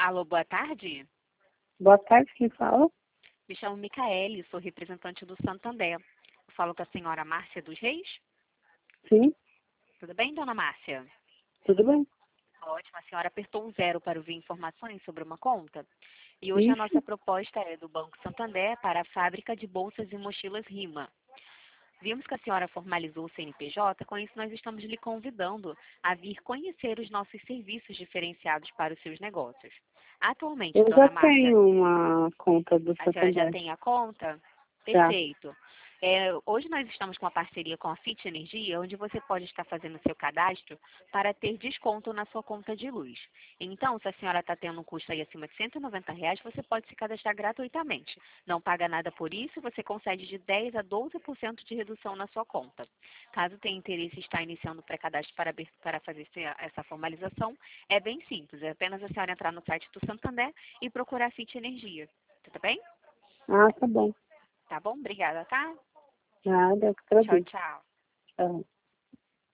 Alô, boa tarde. Boa tarde, quem fala? Me chamo Micaele, sou representante do Santander. Eu falo com a senhora Márcia dos Reis. Sim, Tudo bem, dona Márcia? tudo bem? Ótimo, a senhora apertou um 0 para ouvir informações sobre uma conta. E hoje a Isso, nossa proposta é do Banco Santander para a fábrica de bolsas e mochilas Rima. Vimos que a senhora formalizou o CNPJ, com isso nós estamos lhe convidando a vir conhecer os nossos serviços diferenciados para os seus negócios. Atualmente, eu já dona Márcia, tenho uma conta do a senhora já Santander. tem a conta? Já. Perfeito. Hoje nós estamos com uma parceria com a Fit Energia, onde você pode estar fazendo seu cadastro para ter desconto na sua conta de luz. Então, se a senhora está tendo um custo aí acima de R$ 190, você pode se cadastrar gratuitamente. Não paga nada por isso, você concede de 10% a 12% de redução na sua conta. Caso tenha interesse em estar iniciando o pré-cadastro para fazer essa formalização, é bem simples. É apenas a senhora entrar no site do Santander e procurar a Fit Energia. Tudo bem? Ah, tá bom. Tá bom? Obrigada, tá? Nada, eu que Tchau, agradeço. tchau. Tchau.